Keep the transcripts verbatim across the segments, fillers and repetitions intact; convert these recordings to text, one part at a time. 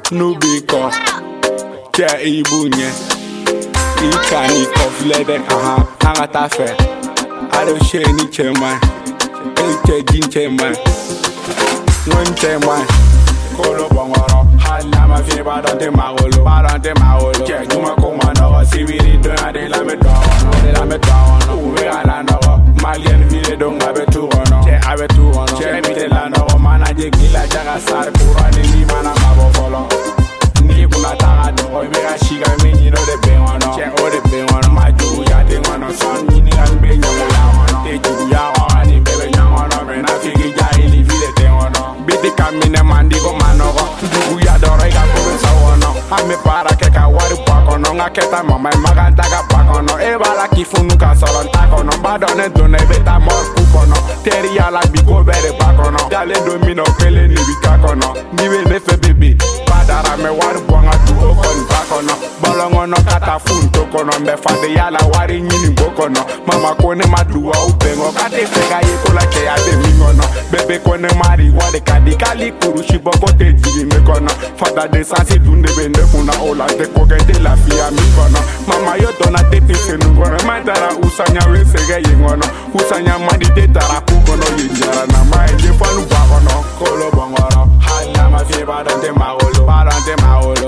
Nubiko, Kia Ibunye, Ikani Koflede, aha, Angatafe, Adoshe Nicheman, Eke Jincheman, Nuncheman, Kolo Bongoro, Halama Fiba Dante Maolo, Barante Maolo, Kia Juma Komano, Siviri Dona de la Medon, de la Medon, Uwe Alano, Malian Ville Don't have a two on, Che have a two on, Che Midelano, Manaje Gila Jagasar, Kurani Limana Mabofolo. Taga do we ga shiga me ni no de be wono che o de be wono ma ju ya de wono son ni ni an be nyamu ya wono te ju ya ani be be nyamu wono me na fi gi ja ili vi de de wono biti kamine mandi go manogo ju ya do re ga ko so wono ha me para ke ka wari pa kono nga keta mama maganta ga pa kono e bala ki funu ka solo ta kono ba do ne do ne be ta mo ku kono teri ya la bi ko bere pa kono dale domino kele ni bi ka kono ni be ne fe bebe padara me wari bonga okon bakono bolongono kata funto kono mbe fade yala wari nyini bokono mama kone maduwa ubengo kate fega yekola ke ya de mingono bebe kone mari wade kadi kali kurushi boko te jiri mekono fada de sansi dunde bende kuna ola te kokete la fia mikono mama yo dona te tisenu kono mandara usanya wesege yengono usanya madi te tara kukono yinjara na maende fanu bakono kolo bongoro hala ma fiba dante maolo barante maolo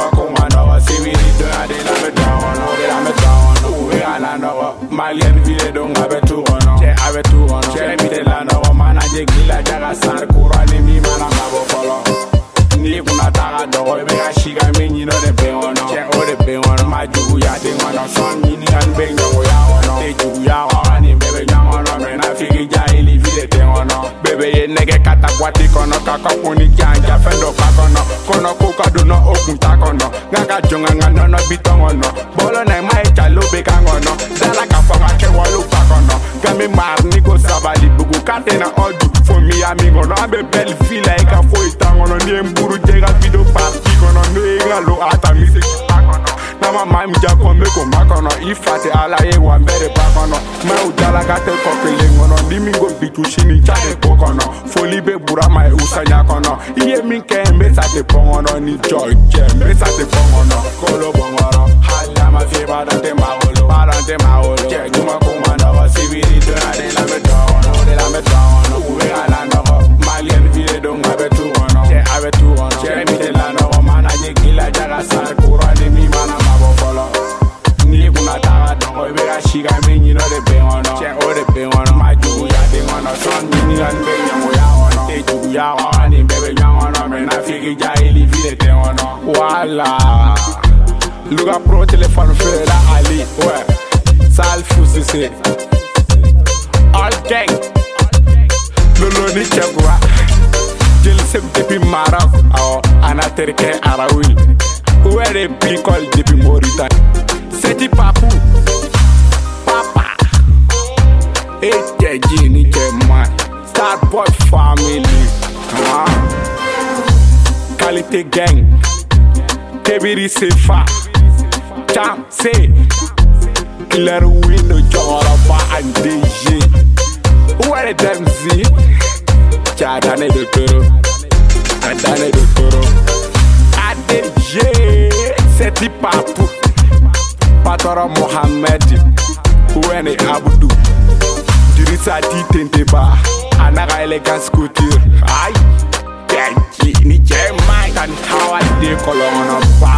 Malian Ville don't have a two on, che have a two on, che mi de la no manaje gila jaga sar kurani mi mana mabo follow. Ni kuna taga do we ga shiga me ni no de be on, che o de be on ma ju ya de on son ni ni an be ngo ya on, te ju ya on ni bebe nya on me na figi ja ili ville de on. Bebe ye nege kata kwati kono kaka kuni janja fendo kakono kono kuka do no okun takono ngaga jonga ngano no bitongono bolo na mai chalo be kangono dala ka fanga ke wolu pakono kami mar ni go sabali bugu katena odu for mi amigo no abe bel fila e ka foi tangono ni mburu jega video party kono no e lo ata music pakono na mama mi ja ko me ko makono ifate ala e wa mbere pakono ma u dala ka te ko kelengono ni mi go bitu shini chade kono foli be burama e usanya kono iye min ke me sa te pongono ni joy je me sa te pongono kolo bongoro hala ma fiba dante maolo barante maolo je juma komano siviri dona de la medono de la medono uwe ala no Malian Ville don't have a two on je have a two on je mi de la no manaje gila jaga sar kurani mi mana mabo folo ni kuna taga do we ga shiga me ni no de be ono je o de be ono ma ju ya de ono son ni an be nyamu ya ono te ju ya ani bebe nyamu ono me na figi ja ili ville de ono wala luga pro téléphone fera ali ouais sal fousi c'est all gang lolo ni chagwa jël sem depuis Maroc aw anaterke arawi wéré bicol depuis Mauritanie c'est papou papa et jeji ni chema Starboy family ah qualité gang kebiri sefa Cham say Killer window jora ba andeje Where them see Chadane de toro Chadane de toro Adeje Seti papu Patoro Mohamed Wene Abdu Dirisa di tenteba Anaga elegance couture Ay Kenji ni jemai Kan hawa de kolongo